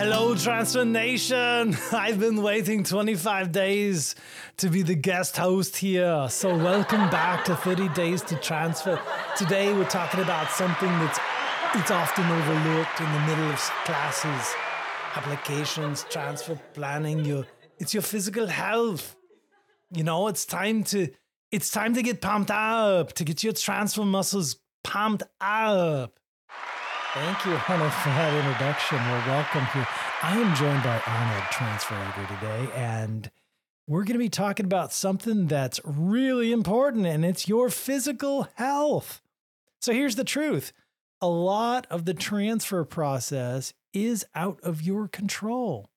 Hello, Transfer Nation. I've been waiting 25 days to be the guest host here. So welcome back to 30 Days to Transfer. Today we're talking about something it's often overlooked in the middle of classes. Applications, transfer planning, it's your physical health. You know, it's time to get pumped up, to get your transfer muscles pumped up. Thank you, Arnold, for that introduction. Well, welcome here. I am joined by Arnold Transfer today, and we're going to be talking about something that's really important, and it's your physical health. So here's the truth. A lot of the transfer process is out of your control.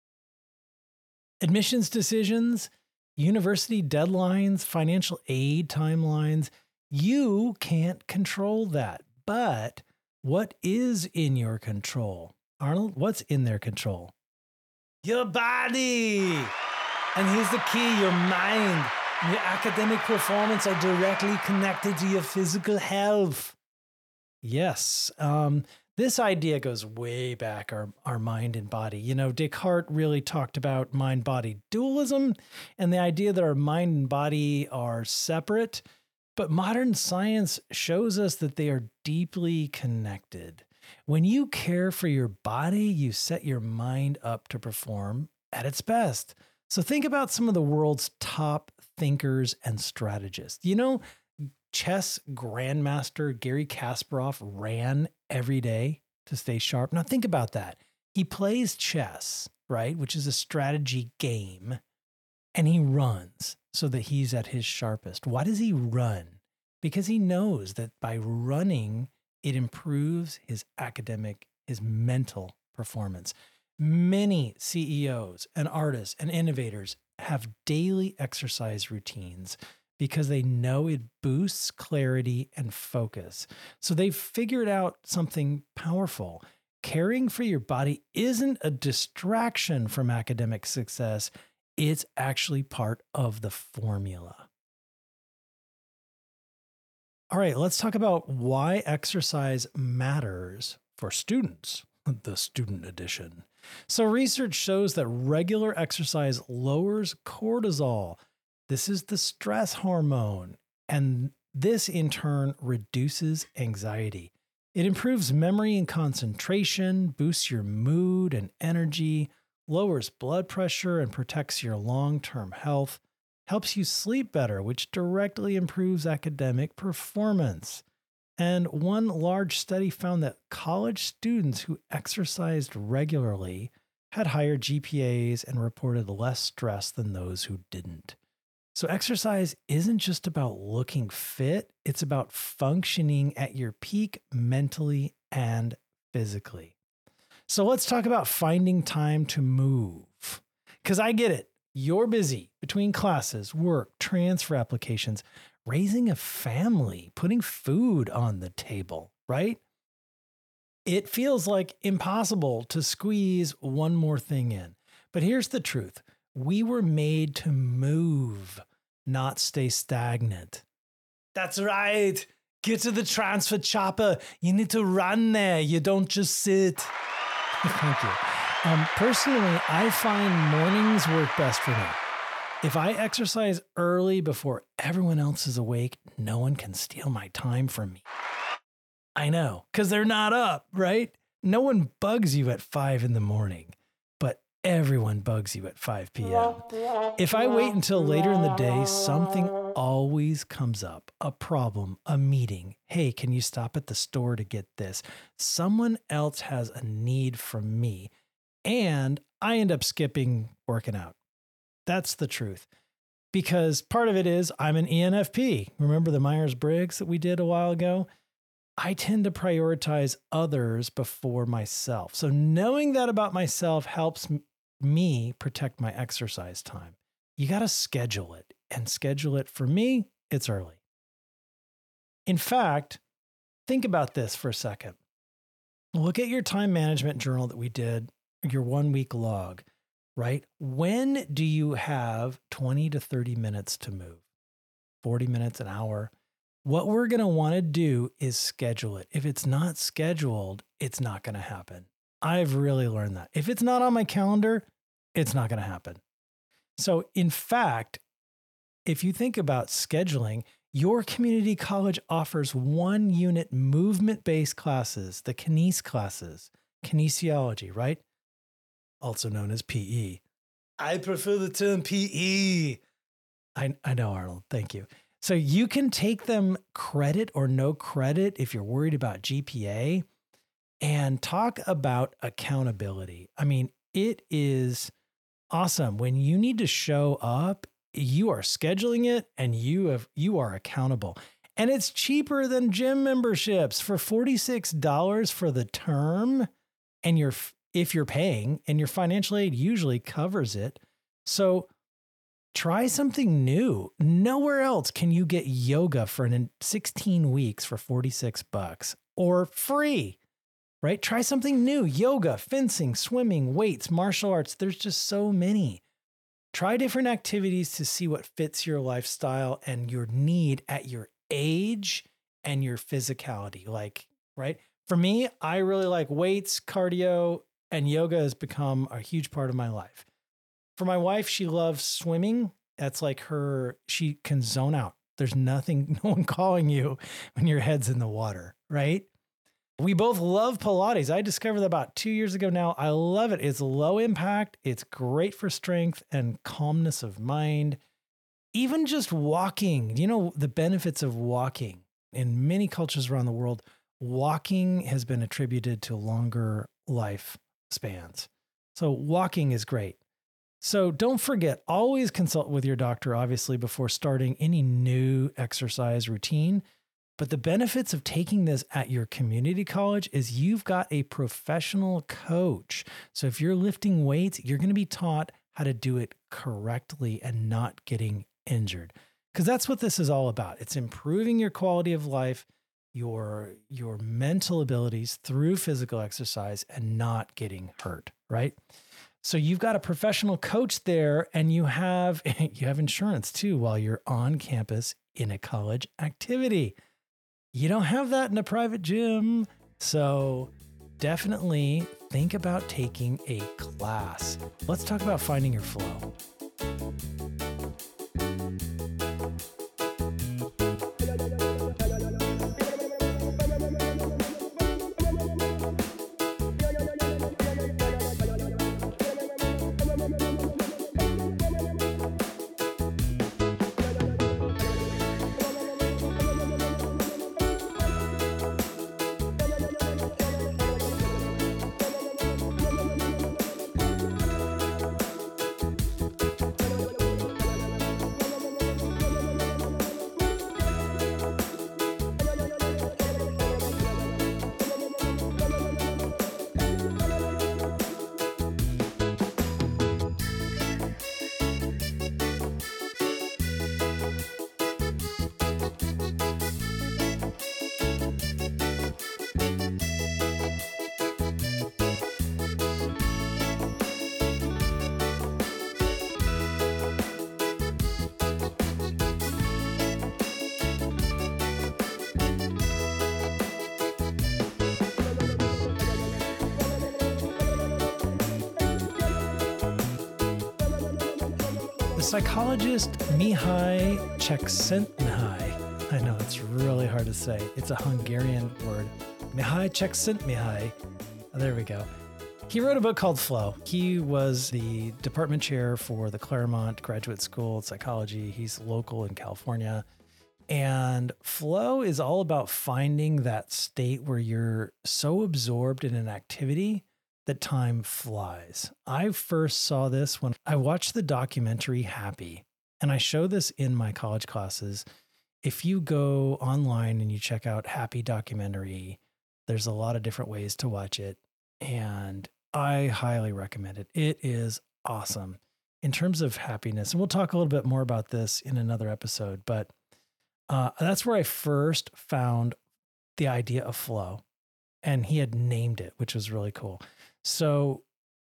Admissions decisions, university deadlines, financial aid timelines, you can't control that. But what is in your control? Arnold, what's in their control? Your body. And here's the key, your mind. Your academic performance are directly connected to your physical health. Yes, this idea goes way back, our mind and body. You know, Descartes really talked about mind-body dualism and the idea that our mind and body are separate. But modern science shows us that they are deeply connected. When you care for your body, you set your mind up to perform at its best. So think about some of the world's top thinkers and strategists. You know, chess grandmaster Garry Kasparov ran every day to stay sharp. Now think about that. He plays chess, right, which is a strategy game, and he runs so that he's at his sharpest. Why does he run? Because he knows that by running, it improves his academic, his mental performance. Many CEOs and artists and innovators have daily exercise routines because they know it boosts clarity and focus. So they've figured out something powerful. Caring for your body isn't a distraction from academic success. It's actually part of the formula. All right, let's talk about why exercise matters for students, the student edition. So research shows that regular exercise lowers cortisol. This is the stress hormone, and this in turn reduces anxiety. It improves memory and concentration, boosts your mood and energy, lowers blood pressure and protects your long-term health, helps you sleep better, which directly improves academic performance. And one large study found that college students who exercised regularly had higher GPAs and reported less stress than those who didn't. So exercise isn't just about looking fit, it's about functioning at your peak mentally and physically. So let's talk about finding time to move. Because I get it. You're busy between classes, work, transfer applications, raising a family, putting food on the table, right? It feels like impossible to squeeze one more thing in. But here's the truth. We were made to move, not stay stagnant. That's right. Get to the transfer chopper. You need to run there. You don't just sit. Thank you. Personally, I find mornings work best for me. If I exercise early before everyone else is awake, no one can steal my time from me. I know, because they're not up, right? No one bugs you at 5 in the morning, but everyone bugs you at 5 p.m. If I wait until later in the day, something always comes up. A problem, a meeting. Hey, can you stop at the store to get this? Someone else has a need from me. And I end up skipping working out. That's the truth. Because part of it is I'm an ENFP. Remember the Myers-Briggs that we did a while ago? I tend to prioritize others before myself. So knowing that about myself helps me protect my exercise time. You got to schedule it. And schedule it, for me, it's early. In fact, think about this for a second. Look at your time management journal that we did, your 1 week log, right? When do you have 20 to 30 minutes to move? 40 minutes, an hour? What we're going to want to do is schedule it. If it's not scheduled, it's not going to happen. I've really learned that. If it's not on my calendar, it's not going to happen. So, in fact, if you think about scheduling, your community college offers 1-unit movement-based classes, the kines classes, kinesiology, right? Also known as PE. I prefer the term PE. I know, Arnold. Thank you. So you can take them credit or no credit if you're worried about GPA, and talk about accountability. I mean, it is awesome. When you need to show up, you are scheduling it and you are accountable. And it's cheaper than gym memberships for $46 for the term. And if you're paying, and your financial aid usually covers it. So try something new. Nowhere else can you get yoga for 16 weeks for $46 or free, right? Try something new. Yoga, fencing, swimming, weights, martial arts. There's just so many. Try different activities to see what fits your lifestyle and your need at your age and your physicality. Like, right? For me, I really like weights, cardio, and yoga has become a huge part of my life. For my wife, she loves swimming. That's like she can zone out. There's no one calling you when your head's in the water, right? We both love Pilates. I discovered that about 2 years ago now. I love it. It's low impact. It's great for strength and calmness of mind. Even just walking, the benefits of walking. In many cultures around the world, walking has been attributed to longer life spans. So walking is great. So don't forget, always consult with your doctor, obviously, before starting any new exercise routine. But the benefits of taking this at your community college is you've got a professional coach. So if you're lifting weights, you're going to be taught how to do it correctly and not getting injured. Because that's what this is all about. It's improving your quality of life, your mental abilities through physical exercise and not getting hurt, right? So you've got a professional coach there, and you have insurance too while you're on campus in a college activity. You don't have that in a private gym. So definitely think about taking a class. Let's talk about finding your flow. Psychologist Mihaly Csikszentmihalyi. I know it's really hard to say. It's a Hungarian word. Mihaly Csikszentmihalyi. There we go. He wrote a book called Flow. He was the department chair for the Claremont Graduate School of Psychology. He's local in California. And flow is all about finding that state where you're so absorbed in an activity that time flies. I first saw this when I watched the documentary Happy, and I show this in my college classes. If you go online and you check out Happy documentary, there's a lot of different ways to watch it, and I highly recommend it. It is awesome in terms of happiness. And we'll talk a little bit more about this in another episode, but that's where I first found the idea of flow, and he had named it, which was really cool. So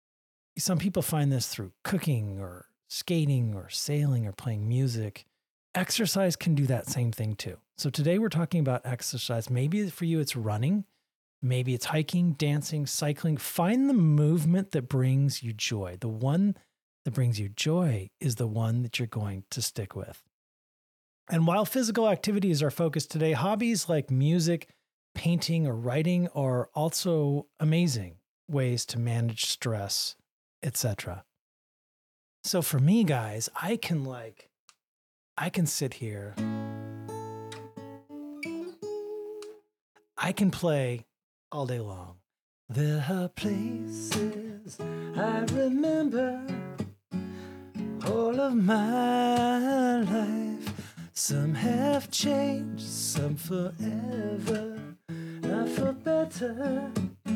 some people find this through cooking or skating or sailing or playing music. Exercise can do that same thing too. So today we're talking about exercise. Maybe for you, it's running. Maybe it's hiking, dancing, cycling. Find the movement that brings you joy. The one that brings you joy is the one that you're going to stick with. And while physical activities are focused today, hobbies like music, painting, or writing are also amazing ways to manage stress, etc. So for me, guys, I can sit here. I can play all day long. There are places I remember all of my life. Some have changed, some forever, not for better.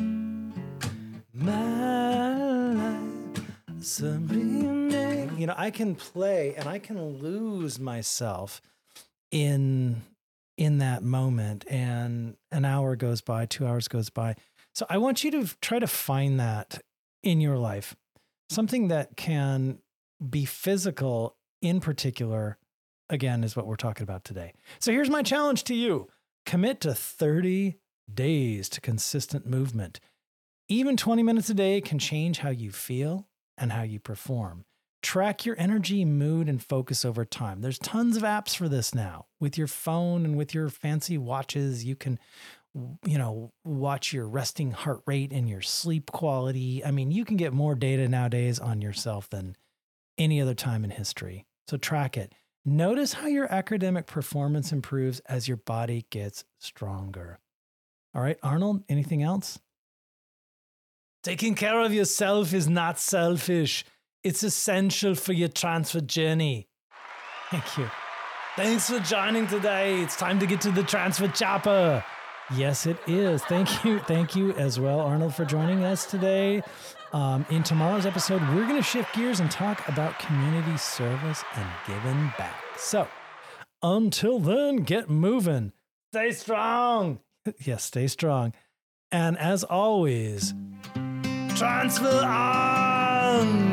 My life, some remake. You know, I can play and I can lose myself in that moment, and an hour goes by, 2 hours goes by. So I want you to try to find that in your life, something that can be physical in particular, again, is what we're talking about today. So here's my challenge to you. Commit to 30 days to consistent movement. Even 20 minutes a day can change how you feel and how you perform. Track your energy, mood, and focus over time. There's tons of apps for this now. With your phone and with your fancy watches, you can, watch your resting heart rate and your sleep quality. I mean, you can get more data nowadays on yourself than any other time in history. So track it. Notice how your academic performance improves as your body gets stronger. All right, Arnold, anything else? Taking care of yourself is not selfish. It's essential for your transfer journey. Thank you. Thanks for joining today. It's time to get to the transfer chopper. Yes, it is. Thank you. Thank you as well, Arnold, for joining us today. In tomorrow's episode, we're going to shift gears and talk about community service and giving back. So until then, get moving. Stay strong. Yes, stay strong. And as always, transfer on.